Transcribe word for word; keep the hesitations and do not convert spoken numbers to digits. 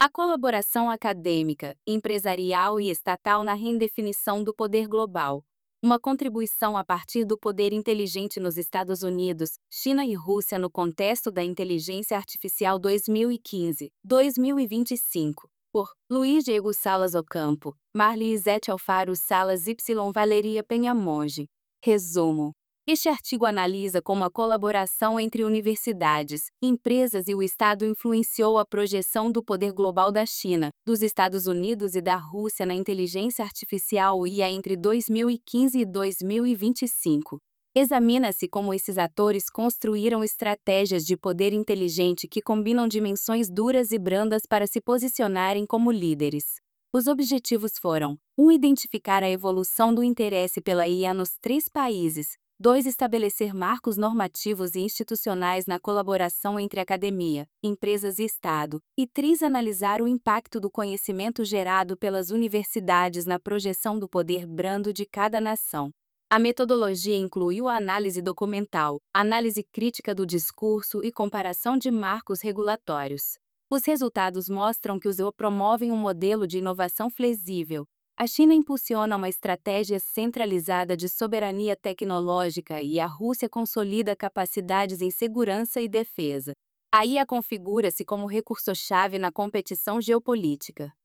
A colaboração acadêmica, empresarial e estatal na redefinição do poder global. Uma contribuição a partir do poder inteligente nos Estados Unidos, China e Rússia no contexto da inteligência artificial dois mil e quinze a dois mil e vinte e cinco. Por Luiz Diego Salas Ocampo, Marli Izete Alfaro Salas Y Valeria Penha Monge. Resumo. Este artigo analisa como a colaboração entre universidades, empresas e o Estado influenciou a projeção do poder global da China, dos Estados Unidos e da Rússia na inteligência artificial I A entre dois mil e quinze e dois mil e vinte e cinco. Examina-se como esses atores construíram estratégias de poder inteligente que combinam dimensões duras e brandas para se posicionarem como líderes. Os objetivos foram: um Identificar a evolução do interesse pela I A nos três países. dois Estabelecer marcos normativos e institucionais na colaboração entre academia, empresas e Estado. E três Analisar o impacto do conhecimento gerado pelas universidades na projeção do poder brando de cada nação. A metodologia incluiu a análise documental, análise crítica do discurso e comparação de marcos regulatórios. Os resultados mostram que os E U promovem um modelo de inovação flexível. A China impulsiona uma estratégia centralizada de soberania tecnológica e a Rússia consolida capacidades em segurança e defesa. A I A configura-se como recurso-chave na competição geopolítica.